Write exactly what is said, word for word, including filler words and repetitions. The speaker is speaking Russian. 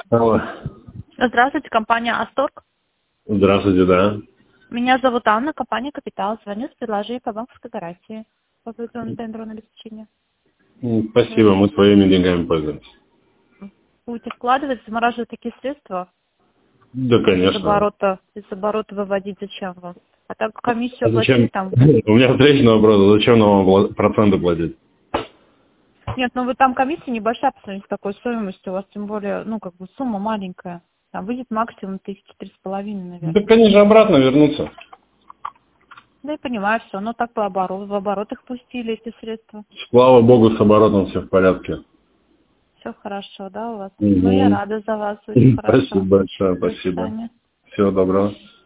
Алло. Здравствуйте, компания Асторг. Здравствуйте, да. Меня зовут Анна, компания Капитал. Звоню с предложением по банковской гарантии по облигационному тендеру на обеспечение. М, Спасибо, мы своими деньгами пользуемся. Будете вкладывать, замораживать такие средства? Да, Из конечно. оборота, из оборота выводить зачем вам? А так комиссию А зачем? оплатили там? У меня встречный вопрос, зачем нам вла- проценты платить? Нет, ну вы там комиссия небольшая по сравнению с такой стоимостью, у вас тем более, ну как бы сумма маленькая. Там выйдет максимум тысячи три с половиной, наверное. Так они же обратно вернутся. Да, я понимаю, все, ну так по оборот, в оборот их пустили, эти средства. Слава богу, с оборотом все в порядке. Все хорошо, да, у вас? Мгм. Ну, я рада за вас, очень хорошо. Спасибо большое, До спасибо. свидания. Всего доброго.